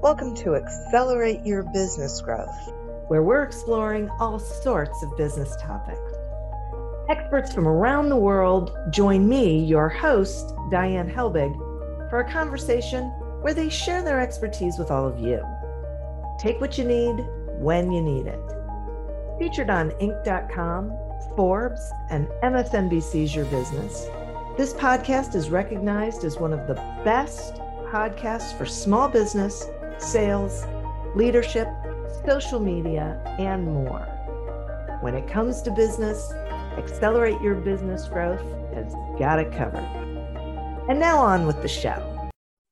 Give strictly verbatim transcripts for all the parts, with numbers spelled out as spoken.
Welcome to Accelerate Your Business Growth, where we're exploring all sorts of business topics. Experts from around the world join me, your host, Diane Helbig, for a conversation where they share their expertise with all of you. Take what you need when you need it. Featured on Inc dot com, Forbes, and M S N B C's Your Business, this podcast is recognized as one of the best podcasts for small business, sales, leadership, social media, and more. When it comes to business, Accelerate Your Business Growth has got it covered. And now on with the show.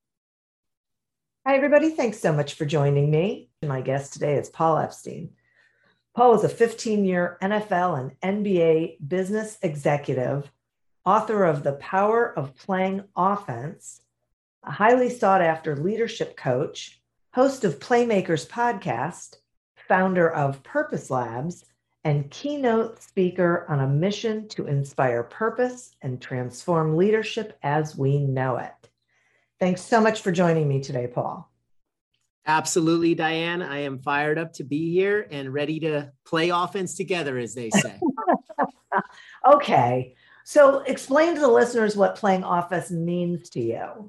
Hi, everybody. Thanks so much for joining me. My guest today is Paul Epstein. Paul is a fifteen-year N F L and N B A business executive, author of The Power of Playing Offense, a highly sought-after leadership coach, host of Playmakers Podcast, founder of Purpose Labs, and keynote speaker on a mission to inspire purpose and transform leadership as we know it. Thanks so much for joining me today, Paul. Absolutely, Diane. I am fired up to be here and ready to play offense together, as they say. Okay. So explain to the listeners what playing offense means to you.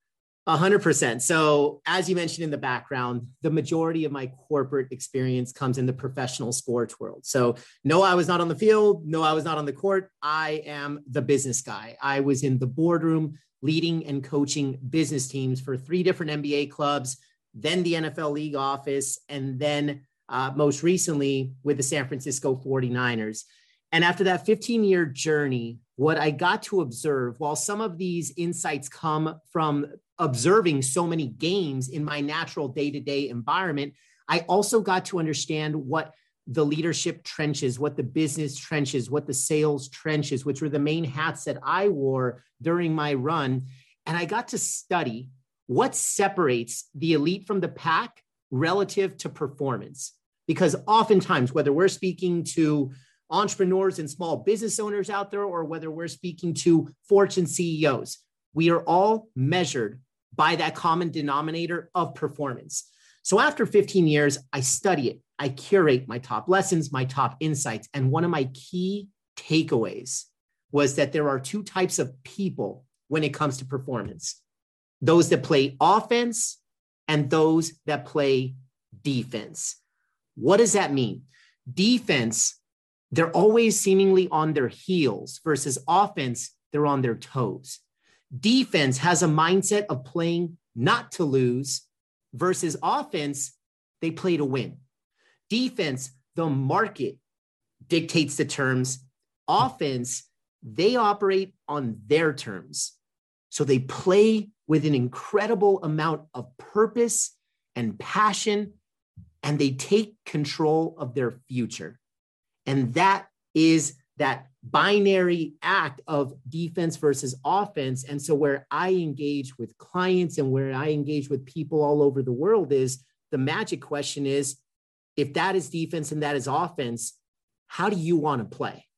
A hundred percent. So as you mentioned in the background, the majority of my corporate experience comes in the professional sports world. So no, I was not on the field. No, I was not on the court. I am the business guy. I was in the boardroom leading and coaching business teams for three different N B A clubs, then the N F L league office, and then uh, most recently with the San Francisco forty-niners. And after that fifteen-year journey, what I got to observe, while some of these insights come from observing so many games in my natural day-to-day environment, I also got to understand what the leadership trenches, what the business trenches, what the sales trenches, which were the main hats that I wore during my run. And I got to study what separates the elite from the pack relative to performance. Because oftentimes, whether we're speaking to entrepreneurs and small business owners out there, or whether we're speaking to Fortune C E Os, we are all measured by that common denominator of performance. So after fifteen years, I study it. I curate my top lessons, my top insights. And one of my key takeaways was that there are two types of people when it comes to performance: those that play offense and those that play defense. What does that mean? Defense, they're always seemingly on their heels, versus offense, they're on their toes. Defense has a mindset of playing not to lose, versus offense, they play to win. Defense, the market dictates the terms. Offense, they operate on their terms. So they play with an incredible amount of purpose and passion, and they take control of their future. And that is that binary act of defense versus offense. And so where I engage with clients and where I engage with people all over the world is the magic question is, if that is defense and that is offense, how do you want to play?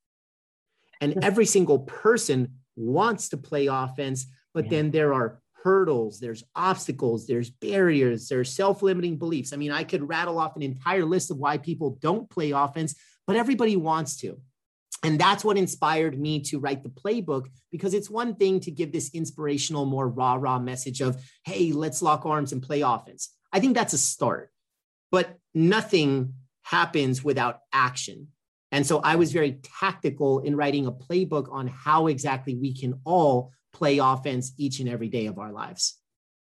And every single person wants to play offense, but yeah. Then there are hurdles, there's obstacles, there's barriers, there's self-limiting beliefs. I mean, I could rattle off an entire list of why people don't play offense, but everybody wants to. And that's what inspired me to write the playbook, because it's one thing to give this inspirational, more rah, rah message of, hey, let's lock arms and play offense. I think that's a start, but nothing happens without action. And so I was very tactical in writing a playbook on how exactly we can all play offense each and every day of our lives.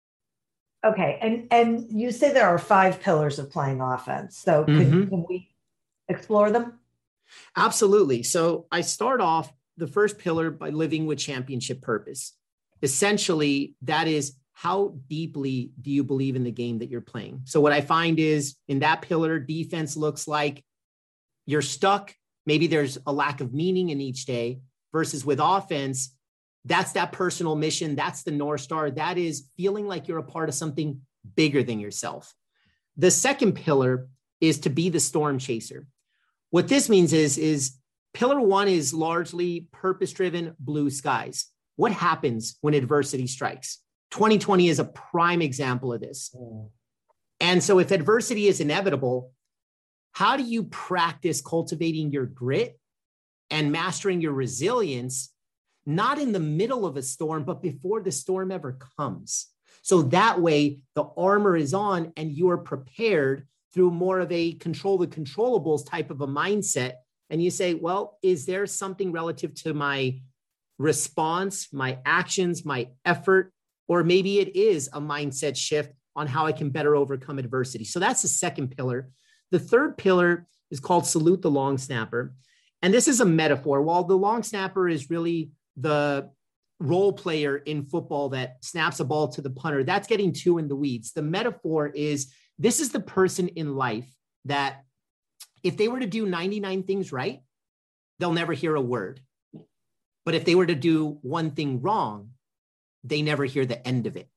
Okay. And, and you say there are five pillars of playing offense. So could, mm-hmm. can we explore them? Absolutely. So I start off the first pillar by living with championship purpose. Essentially, that is, how deeply do you believe in the game that you're playing? So what I find is in that pillar, defense looks like you're stuck. Maybe there's a lack of meaning in each day, versus with offense, that's that personal mission. That's the North Star. That is feeling like you're a part of something bigger than yourself. The second pillar is to be the storm chaser. What this means is, is pillar one is largely purpose-driven blue skies. What happens when adversity strikes? twenty twenty is a prime example of this. Mm. And so if adversity is inevitable, how do you practice cultivating your grit and mastering your resilience, not in the middle of a storm, but before the storm ever comes? So that way the armor is on and you are prepared through more of a control the controllables type of a mindset. And you say, well, is there something relative to my response, my actions, my effort, or maybe it is a mindset shift on how I can better overcome adversity? So that's the second pillar. The third pillar is called salute the long snapper. And this is a metaphor. While the long snapper is really the role player in football that snaps a ball to the punter, that's getting too in the weeds. The metaphor is this is the person in life that if they were to do ninety-nine things right, they'll never hear a word. But if they were to do one thing wrong, they never hear the end of it.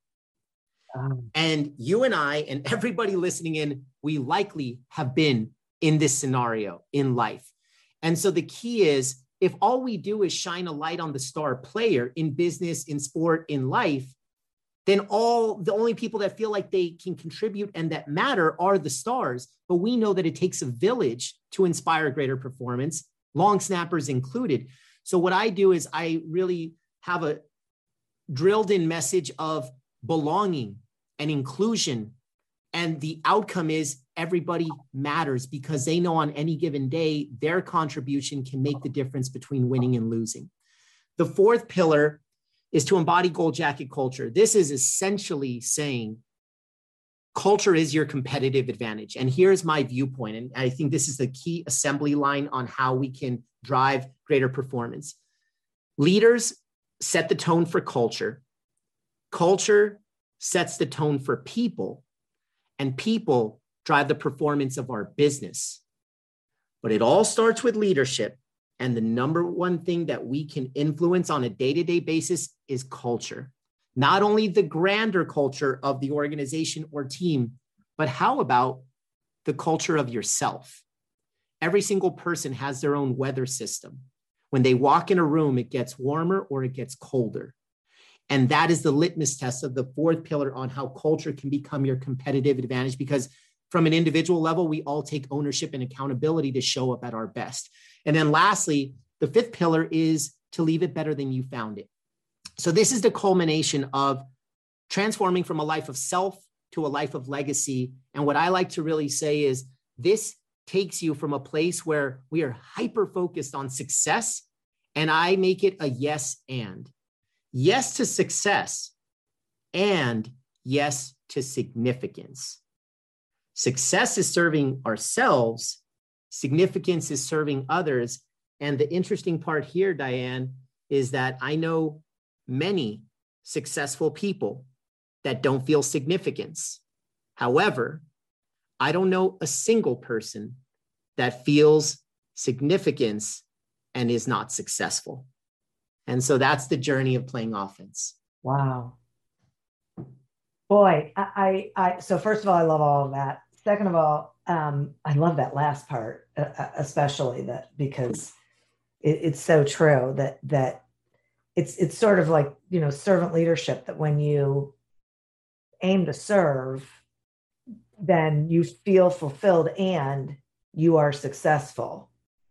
Um, and you and I and everybody listening in, we likely have been in this scenario in life. And so the key is, if all we do is shine a light on the star player in business, in sport, in life, then all the only people that feel like they can contribute and that matter are the stars. But we know that it takes a village to inspire greater performance, long snappers included. So what I do is I really have a drilled in message of belonging and inclusion. And the outcome is everybody matters because they know on any given day, their contribution can make the difference between winning and losing. The fourth pillar is to embody gold jacket culture. This is essentially saying culture is your competitive advantage. And here's my viewpoint. And I think this is the key assembly line on how we can drive greater performance. Leaders set the tone for culture. Culture sets the tone for people. And people drive the performance of our business. But it all starts with leadership. And the number one thing that we can influence on a day-to-day basis is culture. Not only the grander culture of the organization or team, but how about the culture of yourself? Every single person has their own weather system. When they walk in a room, it gets warmer or it gets colder. And that is the litmus test of the fourth pillar on how culture can become your competitive advantage, because from an individual level, we all take ownership and accountability to show up at our best. And then lastly, the fifth pillar is to leave it better than you found it. So this is the culmination of transforming from a life of self to a life of legacy. And what I like to really say is this takes you from a place where we are hyper-focused on success, and I make it a yes and. Yes to success and yes to significance. Success is serving ourselves. Significance is serving others. And the interesting part here, Diane, is that I know many successful people that don't feel significance. However, I don't know a single person that feels significance and is not successful. And so that's the journey of playing offense. Wow. Boy, I, I, I so first of all, I love all of that. Second of all, um, I love that last part, uh, especially that because it, it's so true that, that it's, it's sort of like, you know, servant leadership, that when you aim to serve, then you feel fulfilled and you are successful.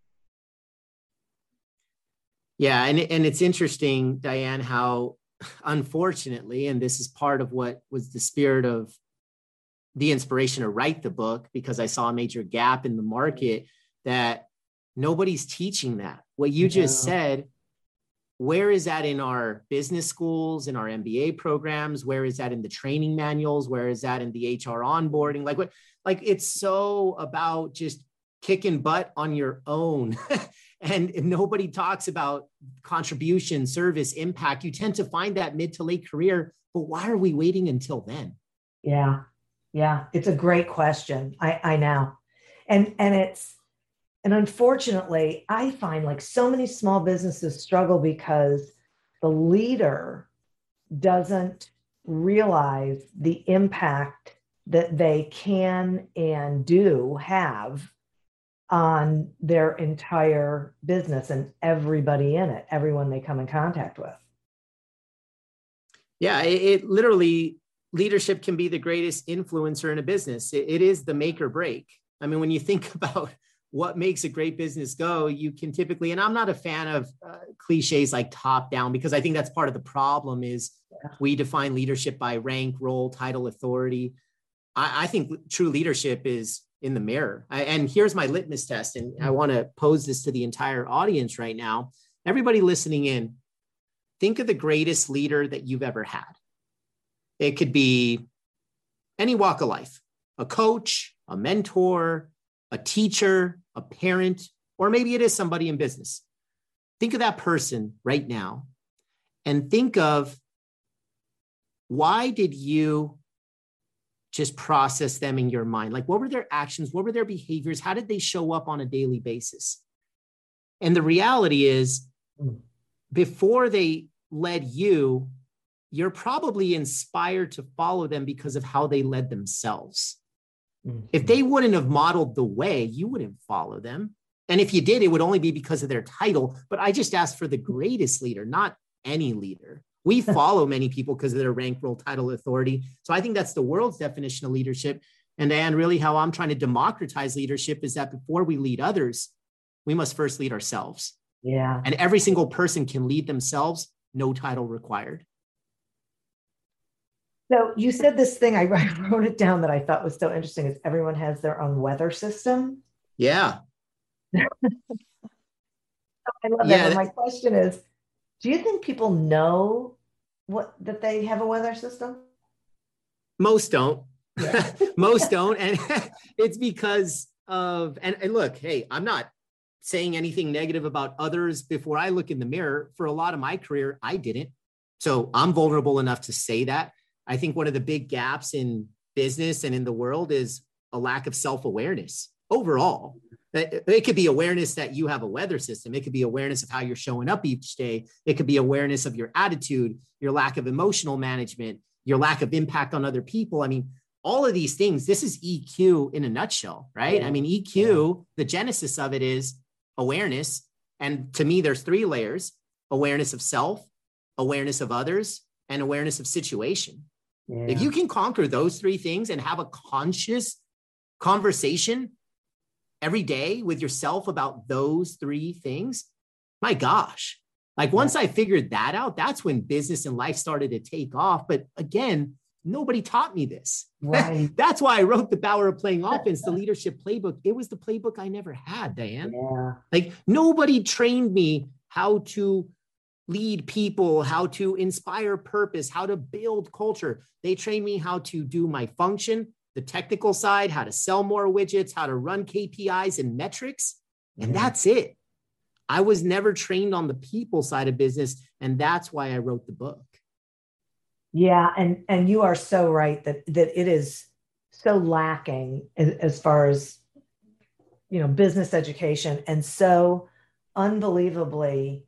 Yeah. And, and it's interesting, Diane, how unfortunately, and this is part of what was the spirit of the inspiration to write the book, because I saw a major gap in the market, that nobody's teaching that. What you just yeah. said, where is that in our business schools, in our M B A programs? Where is that in the training manuals? Where is that in the H R onboarding? Like what, like it's so about just kicking butt on your own. And nobody talks about contribution, service, impact. You tend to find that mid to late career, but why are we waiting until then? Yeah. Yeah. It's a great question. I, I know. And, and it's, and unfortunately, I find like so many small businesses struggle because the leader doesn't realize the impact that they can and do have on their entire business and everybody in it, everyone they come in contact with. Yeah, it, it literally leadership can be the greatest influencer in a business. It, it is the make or break. I mean, when you think about what makes a great business go, you can typically, and I'm not a fan of uh, cliches like top down, because I think that's part of the problem is yeah. we define leadership by rank, role, title, authority. I, I think true leadership is in the mirror. I, and here's my litmus test. And I want to pose this to the entire audience right now. Everybody listening in, think of the greatest leader that you've ever had. It could be any walk of life, a coach, a mentor, a teacher, a parent, or maybe it is somebody in business. Think of that person right now and think of, why did you just process them in your mind? Like, what were their actions? What were their behaviors? How did they show up on a daily basis? And the reality is, before they led you, you're probably inspired to follow them because of how they led themselves. Mm-hmm. If they wouldn't have modeled the way, you wouldn't follow them. And if you did, it would only be because of their title. But I just asked for the greatest leader, not any leader. We follow many people because of their rank, role, title, authority. So I think that's the world's definition of leadership. And Diane, really how I'm trying to democratize leadership is that before we lead others, we must first lead ourselves. Yeah. And every single person can lead themselves, no title required. So you said this thing, I wrote it down that I thought was so interesting, is everyone has their own weather system. Yeah. I love yeah, that. And my question is, do you think people know what that they have a weather system? Most don't. Yeah. Most don't. And it's because of, and, and look, hey, I'm not saying anything negative about others before I look in the mirror. For a lot of my career, I didn't. So I'm vulnerable enough to say that. I think one of the big gaps in business and in the world is a lack of self-awareness overall. It could be awareness that you have a weather system. It could be awareness of how you're showing up each day. It could be awareness of your attitude, your lack of emotional management, your lack of impact on other people. I mean, all of these things, this is E Q in a nutshell, right? Yeah. I mean, E Q, the genesis of it is awareness. And to me, there's three layers: awareness of self, awareness of others, and awareness of situation. Yeah. If you can conquer those three things and have a conscious conversation every day with yourself about those three things, my gosh, like once I figured that out, that's when business and life started to take off. But again, nobody taught me this. Right. That's why I wrote The Power of Playing Offense, the leadership playbook. It was the playbook I never had, Diane. Yeah. Like nobody trained me how to lead people, how to inspire purpose, how to build culture. They trained me how to do my function, the technical side, how to sell more widgets, how to run K P Is and metrics. And mm-hmm. that's it. I was never trained on the people side of business. And that's why I wrote the book. Yeah. And, and you are so right that, that it is so lacking as, as far as, you know, business education, and so unbelievably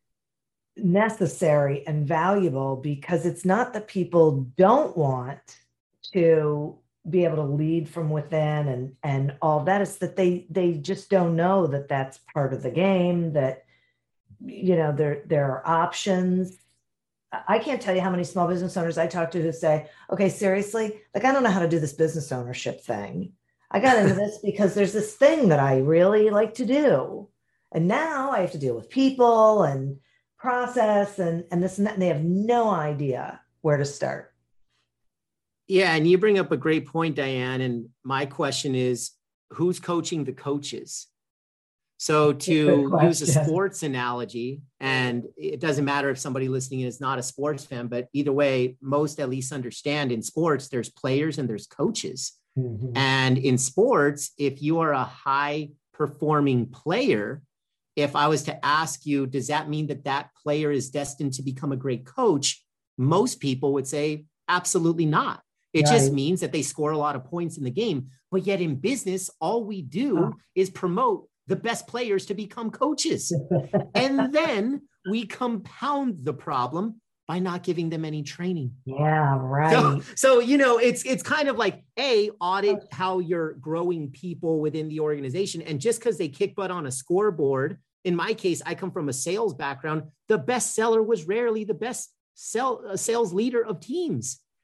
necessary and valuable, because it's not that people don't want to be able to lead from within and, and all that. It's that they, they just don't know that that's part of the game, that, you know, there, there are options. I can't tell you how many small business owners I talk to who say, okay, seriously, like, I don't know how to do this business ownership thing. I got into this because there's this thing that I really like to do. And now I have to deal with people and process and, and this and that, and they have no idea where to start. Yeah. And you bring up a great point, Diane. And my question is, who's coaching the coaches? So to use a sports analogy, and it doesn't matter if somebody listening is not a sports fan, but either way, most at least understand in sports, there's players and there's coaches. Mm-hmm. And in sports, if you are a high performing player, if I was to ask you, does that mean that that player is destined to become a great coach? Most people would say, absolutely not. It right. just means that they score a lot of points in the game. But yet in business, all we do oh. is promote the best players to become coaches. And then we compound the problem by not giving them any training. Yeah, right. So, so, you know, it's it's kind of like, A, audit how you're growing people within the organization. And just because they kick butt on a scoreboard, in my case, I come from a sales background. The best seller was rarely the best sell, uh, sales leader of teams.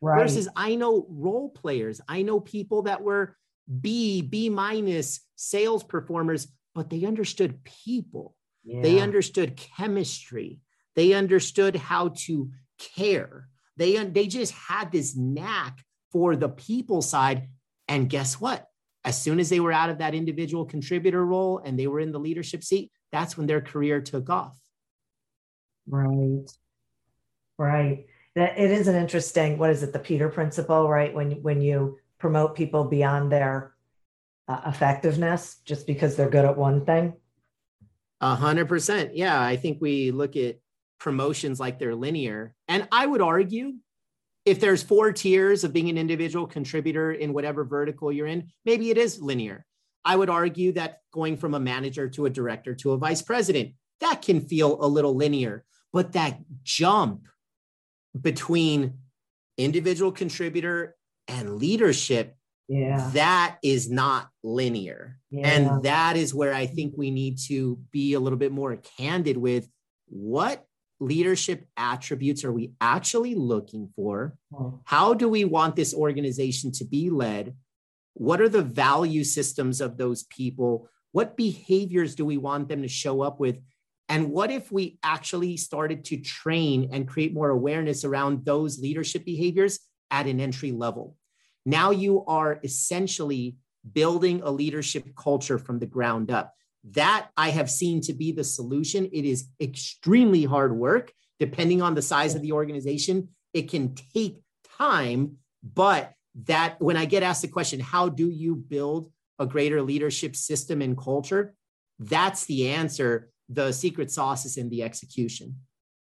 Right. Versus I know role players. I know people that were B, B minus sales performers, but they understood people. Yeah. They understood chemistry. They understood how to care. They, they just had this knack for the people side. And guess what? As soon as they were out of that individual contributor role and they were in the leadership seat, that's when their career took off. Right. Right. That it is an interesting, what is it? The Peter principle, right? When, when you promote people beyond their uh, effectiveness, just because they're good at one thing. A hundred percent. Yeah. I think we look at promotions like they're linear. And I would argue if there's four tiers of being an individual contributor in whatever vertical you're in, maybe it is linear. I would argue that going from a manager to a director to a vice president, that can feel a little linear, but that jump between individual contributor and leadership, yeah, that is not linear. Yeah. And that is where I think we need to be a little bit more candid with what leadership attributes are we actually looking for? Oh. How do we want this organization to be led? What are the value systems of those people? What behaviors do we want them to show up with? And what if we actually started to train and create more awareness around those leadership behaviors at an entry level? Now you are essentially building a leadership culture from the ground up. That I have seen to be the solution. It is extremely hard work. Depending on the size of the organization, it can take time. But that when I get asked the question, how do you build a greater leadership system and culture? That's the answer. The secret sauce is in the execution.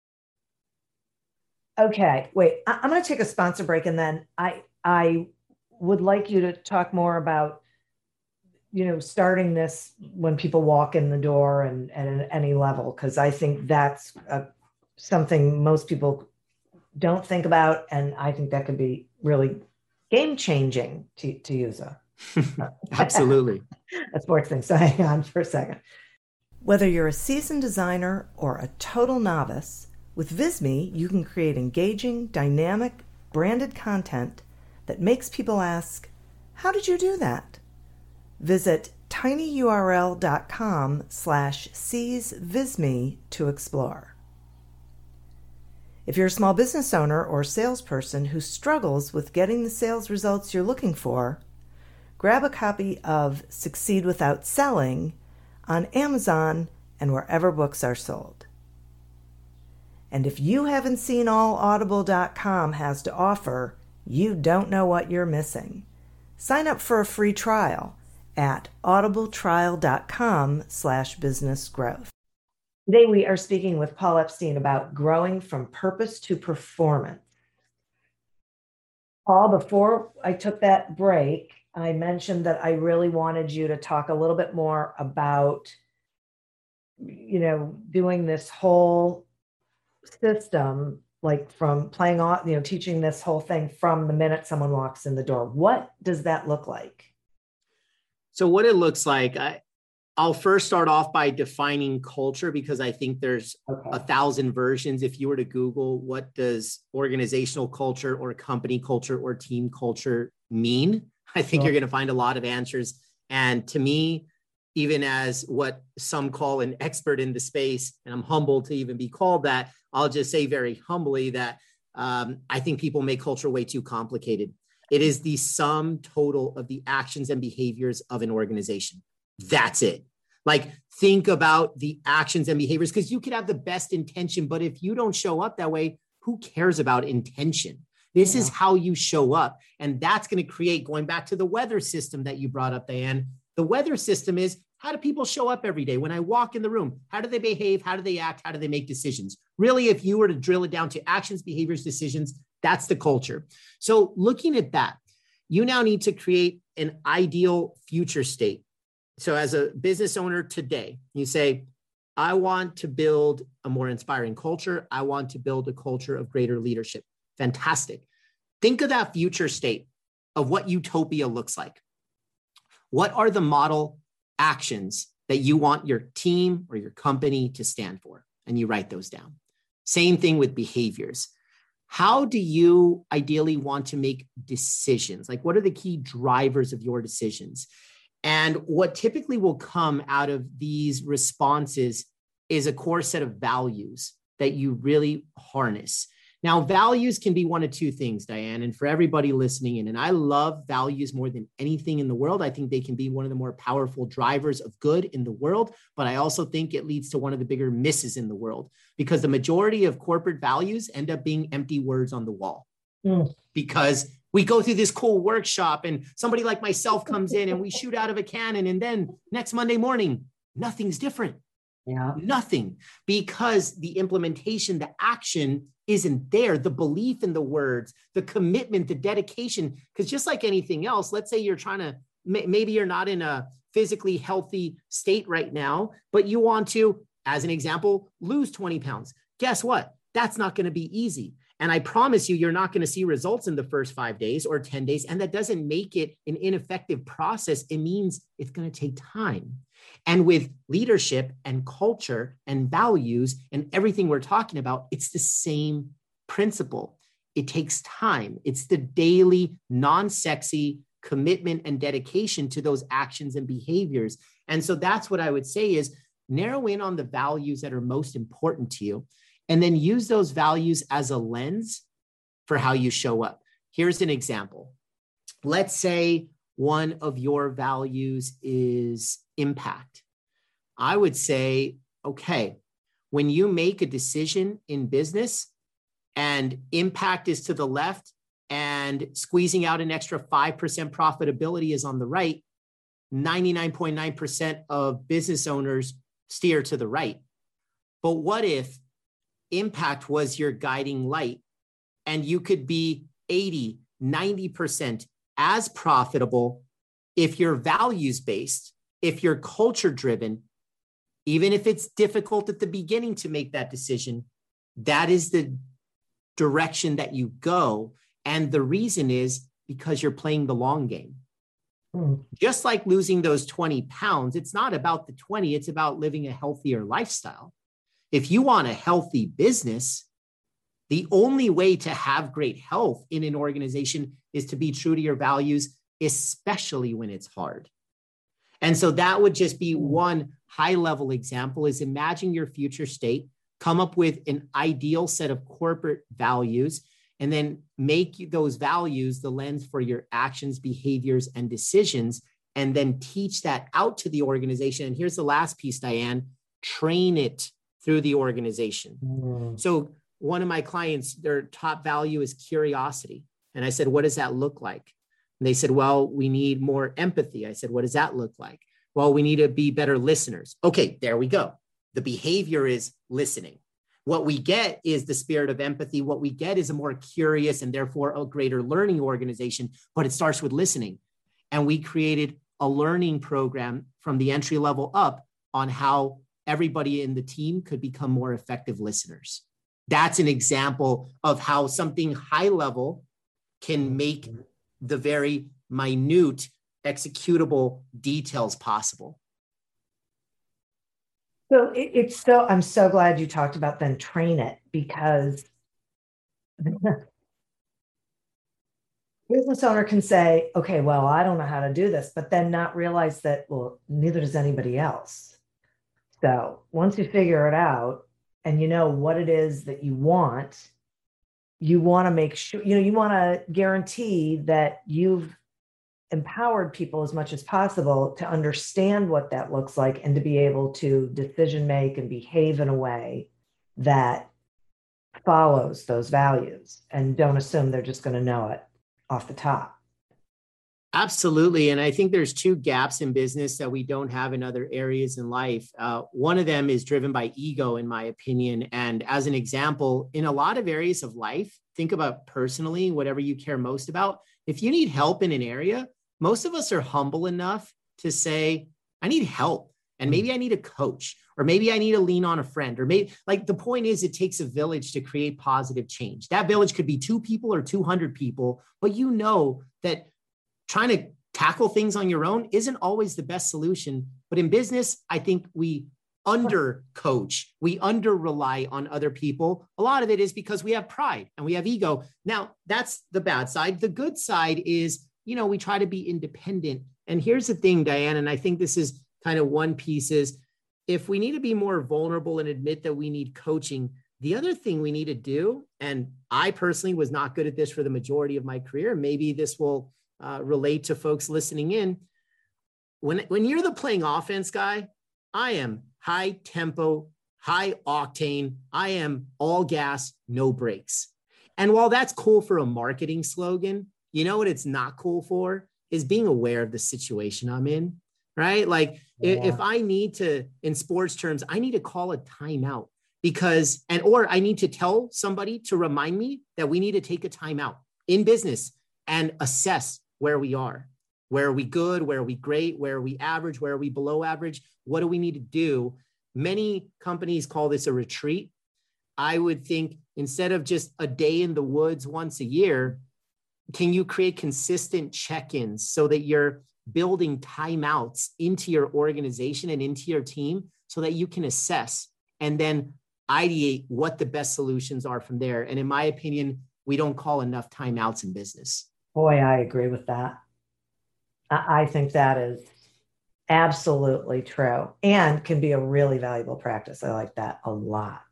Okay, wait, I'm going to take a sponsor break, and then I I would like you to talk more about, you know, starting this when people walk in the door and, and at any level, because I think that's uh, something most people don't think about, and I think that could be really game changing to, to use a absolutely a sports thing. So hang on for a second. Whether you're a seasoned designer or a total novice, with Visme, you can create engaging, dynamic, branded content that makes people ask, how did you do that? Visit tinyurl.com slash seesvisme to explore. If you're a small business owner or salesperson who struggles with getting the sales results you're looking for, grab a copy of Succeed Without Selling on Amazon and wherever books are sold. And if you haven't seen all audible dot com has to offer, you don't know what you're missing. Sign up for a free trial at audibletrial.com slash business growth. Today we are speaking with Paul Epstein about growing from purpose to performance. Paul, before I took that break, I mentioned that I really wanted you to talk a little bit more about, you know, doing this whole system, like from playing on, you know, teaching this whole thing from the minute someone walks in the door. What does that look like? So what it looks like, I, I'll first start off by defining culture, because I think there's okay. a thousand versions. If you were to Google, what does organizational culture or company culture or team culture mean? I think sure. you're going to find a lot of answers. And to me, even as what some call an expert in the space, and I'm humbled to even be called that, I'll just say very humbly that um, I think people make culture way too complicated. It is the sum total of the actions and behaviors of an organization. That's it. Like, think about the actions and behaviors, because you could have the best intention, but if you don't show up that way, who cares about intention? This yeah. is how you show up. And that's going to create, going back to the weather system that you brought up, Diane, the weather system is, how do people show up every day? When I walk in the room, how do they behave? How do they act? How do they make decisions? Really, if you were to drill it down to actions, behaviors, decisions, that's the culture. So looking at that, you now need to create an ideal future state. So as a business owner today, you say, I want to build a more inspiring culture. I want to build a culture of greater leadership. Fantastic. Think of that future state of what utopia looks like. What are the model actions that you want your team or your company to stand for? And you write those down. Same thing with behaviors. how do you ideally want to make decisions? Like, what are the key drivers of your decisions? And what typically will come out of these responses is a core set of values that you really harness. Now, values can be one of two things, Diane, and for everybody listening in, and I love values more than anything in the world. I think they can be one of the more powerful drivers of good in the world, but I also think it leads to one of the bigger misses in the world because the majority of corporate values end up being empty words on the wall. Mm. Because we go through this cool workshop and somebody like myself comes in and we shoot out of a cannon, and then next Monday morning, nothing's different. Yeah. Nothing, because the implementation, the action isn't there. The belief in the words, the commitment, the dedication, because just like anything else, let's say you're trying to, maybe you're not in a physically healthy state right now, but you want to, as an example, lose twenty pounds. Guess what? That's not going to be easy. And I promise you, you're not going to see results in the first five days or ten days. And that doesn't make it an ineffective process. It means it's going to take time. And with leadership and culture and values and everything we're talking about, it's the same principle. It takes time. It's the daily, non-sexy commitment and dedication to those actions and behaviors. And so that's what I would say is narrow in on the values that are most important to you, and then use those values as a lens for how you show up. Here's an example. Let's say one of your values is impact. I would say, okay, when you make a decision in business and impact is to the left and squeezing out an extra five percent profitability is on the right, ninety-nine point nine percent of business owners steer to the right. But what if impact was your guiding light and you could be eighty, ninety percent as profitable if you're values-based, if you're culture-driven, even if it's difficult at the beginning to make that decision, that is the direction that you go. And the reason is because you're playing the long game. Mm. Just like losing those twenty pounds, it's not about the twenty, it's about living a healthier lifestyle. If you want a healthy business, the only way to have great health in an organization is to be true to your values, especially when it's hard. And so that would just be one high-level example is imagine your future state, come up with an ideal set of corporate values, and then make those values the lens for your actions, behaviors, and decisions, and then teach that out to the organization. And here's the last piece, Diane, train it through the organization. Mm. So one of my clients, their top value is curiosity. And I said, what does that look like? And they said, well, we need more empathy. I said, what does that look like? Well, we need to be better listeners. Okay, there we go. The behavior is listening. What we get is the spirit of empathy. What we get is a more curious and therefore a greater learning organization, but it starts with listening. And we created a learning program from the entry level up on how everybody in the team could become more effective listeners. That's an example of how something high level can make the very minute executable details possible. So it, it's so, I'm so glad you talked about then train it, because business owner can say, okay, well, I don't know how to do this, but then not realize that, well, neither does anybody else. So once you figure it out and you know what it is that you want, you want to make sure, you know, you want to guarantee that you've empowered people as much as possible to understand what that looks like and to be able to decision make and behave in a way that follows those values, and don't assume they're just going to know it off the top. Absolutely. And I think there's two gaps in business that we don't have in other areas in life. Uh, one of them is driven by ego, in my opinion. And as an example, in a lot of areas of life, think about personally, whatever you care most about. If you need help in an area, most of us are humble enough to say, I need help. And maybe I need a coach, or maybe I need to lean on a friend, or maybe, like, the point is it takes a village to create positive change. That village could be two people or two hundred people, but you know that trying to tackle things on your own isn't always the best solution. But in business, I think we under coach. We under rely on other people. A lot of it is because we have pride and we have ego. Now, that's the bad side. The good side is, you know, we try to be independent. And here's the thing, Diane, and I think this is kind of one piece is if we need to be more vulnerable and admit that we need coaching, the other thing we need to do, and I personally was not good at this for the majority of my career, maybe this will uh, relate to folks listening in. When, when you're the playing offense guy, I am high tempo, high octane. I am all gas, no brakes. And while that's cool for a marketing slogan, you know what it's not cool for is being aware of the situation I'm in, right? Like yeah. if I need to, in sports terms, I need to call a timeout because, and, or I need to tell somebody to remind me that we need to take a timeout in business and assess where we are. Where are we good? Where are we great? Where are we average? Where are we below average? What do we need to do? Many companies call this a retreat. I would think instead of just a day in the woods once a year, can you create consistent check-ins so that you're building timeouts into your organization and into your team so that you can assess and then ideate what the best solutions are from there? And in my opinion, we don't call enough timeouts in business. Boy, I agree with that. I think that is absolutely true and can be a really valuable practice. I like that a lot.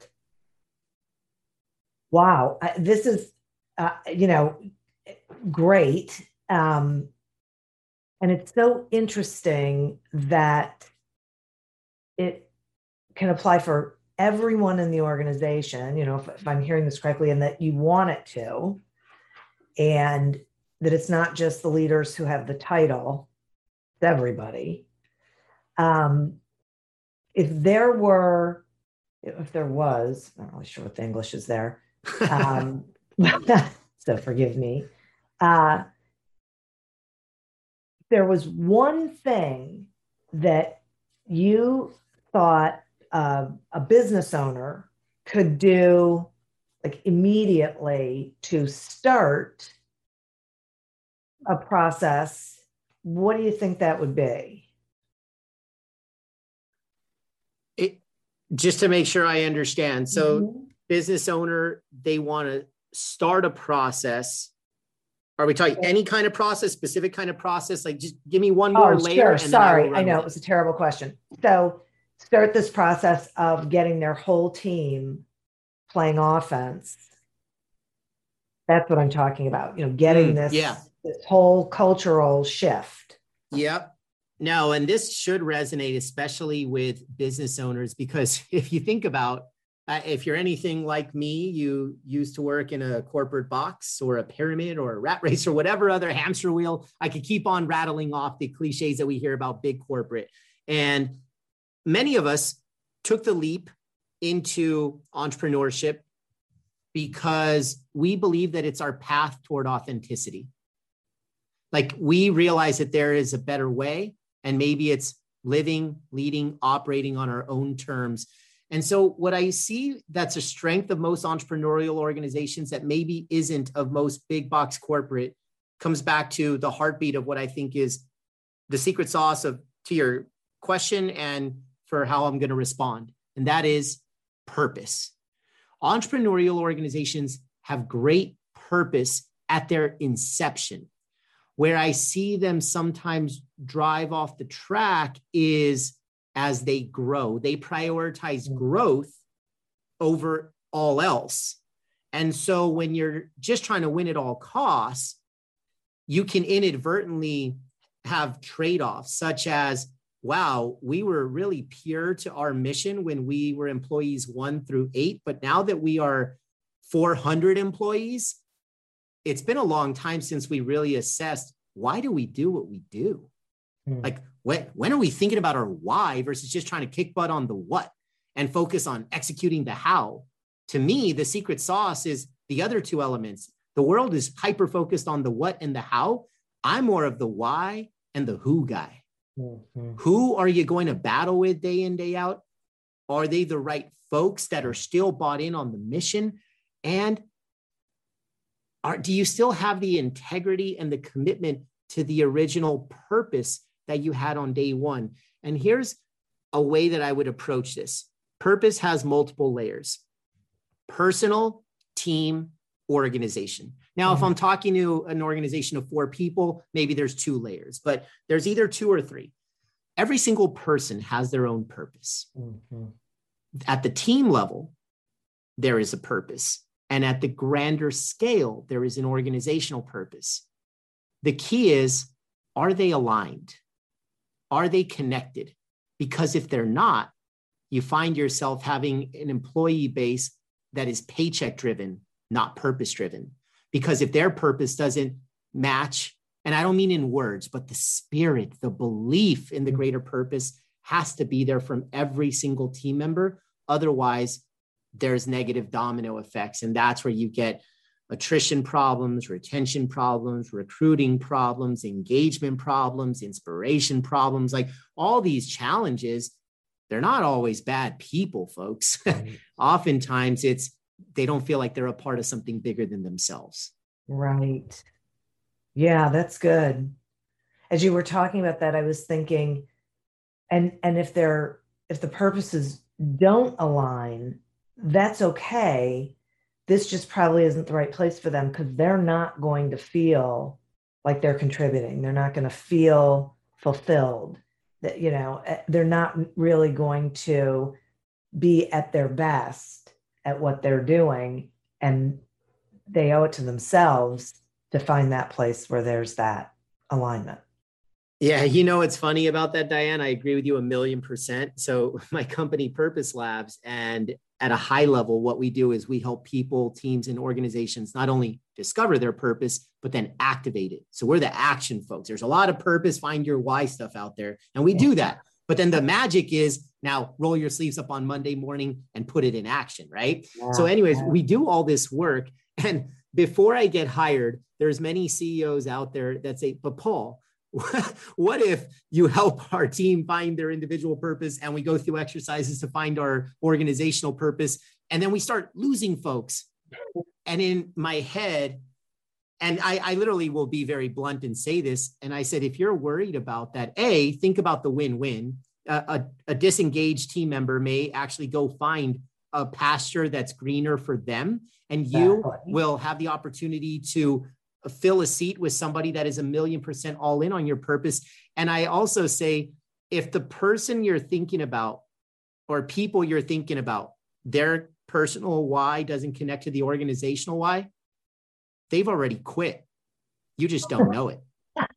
Wow. This is, uh, you know, great. Um, and it's so interesting that it can apply for everyone in the organization, you know, if, if I'm hearing this correctly, and that you want it to, and that it's not just the leaders who have the title, it's everybody. Um, if there were, if there was, I'm not really sure what the English is there, um, so forgive me. Uh, there was one thing that you thought uh, a business owner could do like immediately to start a process, what do you think that would be? It, just to make sure I understand. So mm-hmm. business owner, they want to start a process. Are we talking any kind of process, specific kind of process? Like just give me one more oh, layer. Sure. And Sorry. I, I know it was a terrible question. So start this process of getting their whole team playing offense. That's what I'm talking about. You know, getting mm, this, yeah. this whole cultural shift. Yep. No, and this should resonate, especially with business owners, because if you think about, uh, if you're anything like me, you used to work in a corporate box or a pyramid or a rat race or whatever other hamster wheel. I could keep on rattling off the cliches that we hear about big corporate. And many of us took the leap into entrepreneurship because we believe that it's our path toward authenticity. Like we realize that there is a better way, and maybe it's living, leading, operating on our own terms. And so what I see that's a strength of most entrepreneurial organizations that maybe isn't of most big box corporate comes back to the heartbeat of what I think is the secret sauce of to your question and for how I'm going to respond. And that is purpose. Entrepreneurial organizations have great purpose at their inception. Where I see them sometimes drive off the track is as they grow. They prioritize growth over all else. And so when you're just trying to win at all costs, you can inadvertently have trade-offs such as, wow, we were really pure to our mission when we were employees one through eight, but now that we are four hundred employees, it's been a long time since we really assessed, why do we do what we do? Mm. Like, when, when are we thinking about our why versus just trying to kick butt on the what and focus on executing the how? To me, the secret sauce is the other two elements. The world is hyper-focused on the what and the how. I'm more of the why and the who guy. Mm-hmm. Who are you going to battle with day in, day out? Are they the right folks that are still bought in on the mission? And are, do you still have the integrity and the commitment to the original purpose that you had on day one? And here's a way that I would approach this. Purpose has multiple layers: personal, team, organization. Now, mm-hmm. if I'm talking to an organization of four people, maybe there's two layers, but there's either two or three. Every single person has their own purpose. Mm-hmm. At the team level, there is a purpose. And at the grander scale, there is an organizational purpose. The key is, are they aligned? Are they connected? Because if they're not, you find yourself having an employee base that is paycheck driven, not purpose driven. Because if their purpose doesn't match, and I don't mean in words, but the spirit, the belief in the greater purpose has to be there from every single team member. Otherwise, there's negative domino effects. And that's where you get attrition problems, retention problems, recruiting problems, engagement problems, inspiration problems, like all these challenges. They're not always bad people, folks. Oftentimes it's, they don't feel like they're a part of something bigger than themselves. Right. Yeah, that's good. As you were talking about that, I was thinking, and, and if they're, if the purposes don't align, that's okay. This just probably isn't the right place for them because they're not going to feel like they're contributing. They're not going to feel fulfilled. That, you know, they're not really going to be at their best at what they're doing. And they owe it to themselves to find that place where there's that alignment. Yeah, you know, it's funny about that, Diane. I agree with you a million percent. So my company, Purpose Labs, and at a high level, what we do is we help people, teams, and organizations not only discover their purpose, but then activate it. So we're the action folks. There's a lot of purpose, find your why stuff out there, and we do that. But then the magic is now roll your sleeves up on Monday morning and put it in action, right? Yeah, so anyways, yeah. we do all this work. And before I get hired, there's many C E Os out there that say, but Paul, what if you help our team find their individual purpose and we go through exercises to find our organizational purpose, and then we start losing folks? And in my head, and I, I literally will be very blunt and say this, and I said, if you're worried about that, A, think about the win-win. Uh, a, a disengaged team member may actually go find a pasture that's greener for them, and you exactly. will have the opportunity to fill a seat with somebody that is a million percent all in on your purpose. And I also say, if the person you're thinking about or people you're thinking about, their personal why doesn't connect to the organizational why, they've already quit. You just don't know it.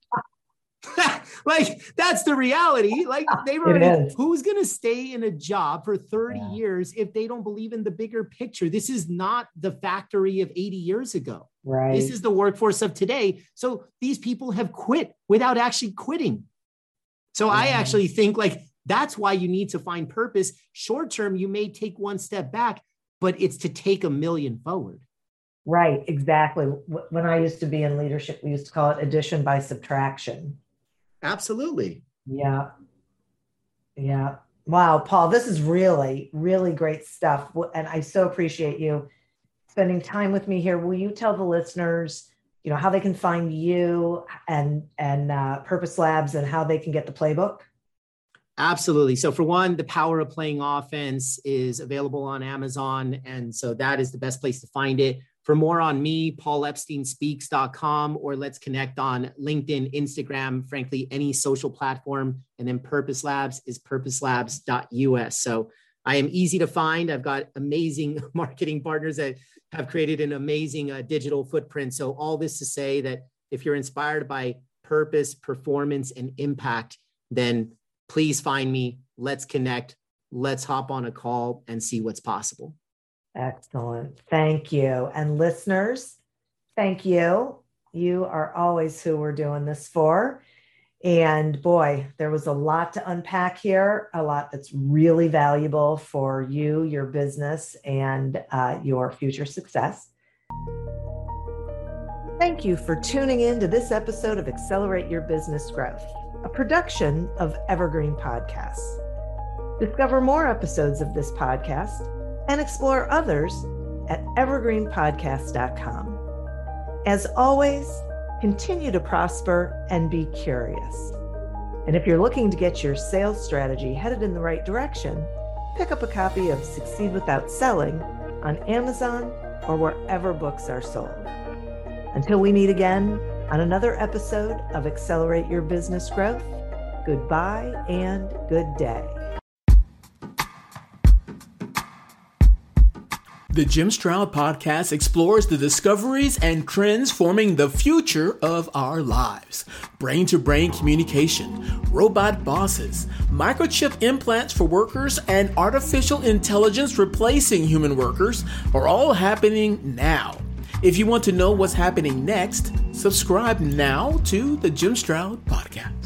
Like, that's the reality. Like, they've already, who's going to stay in a job for thirty yeah. years if they don't believe in the bigger picture? This is not the factory of eighty years ago. Right. This is the workforce of today. So these people have quit without actually quitting. So yeah. I actually think like that's why you need to find purpose. Short term, you may take one step back, but it's to take a million forward. Right. Exactly. When I used to be in leadership, we used to call it addition by subtraction. Absolutely. Yeah. Yeah. Wow, Paul, this is really, really great stuff. And I so appreciate you spending time with me here. Will you tell the listeners, you know, how they can find you and, and uh, Purpose Labs and how they can get the playbook? Absolutely. So for one, The Power of Playing Offense is available on Amazon. And so that is the best place to find it. For more on me, paul epstein speaks dot com, or let's connect on LinkedIn, Instagram, frankly, any social platform. And then Purpose Labs is purpose labs dot U S. So I am easy to find. I've got amazing marketing partners that have created an amazing uh, digital footprint. So all this to say that if you're inspired by purpose, performance, and impact, then please find me. Let's connect. Let's hop on a call and see what's possible. Excellent. Thank you. And listeners, thank you. You are always who we're doing this for. And boy, there was a lot to unpack here, a lot that's really valuable for you, your business, and uh, your future success. Thank you for tuning in to this episode of Accelerate Your Business Growth, a production of Evergreen Podcasts. Discover more episodes of this podcast and explore others at evergreen podcast dot com. As always, continue to prosper and be curious. And if you're looking to get your sales strategy headed in the right direction, pick up a copy of Succeed Without Selling on Amazon or wherever books are sold. Until we meet again on another episode of Accelerate Your Business Growth, goodbye and good day. The Jim Stroud Podcast explores the discoveries and trends forming the future of our lives. Brain-to-brain communication, robot bosses, microchip implants for workers, and artificial intelligence replacing human workers are all happening now. If you want to know what's happening next, subscribe now to the Jim Stroud Podcast.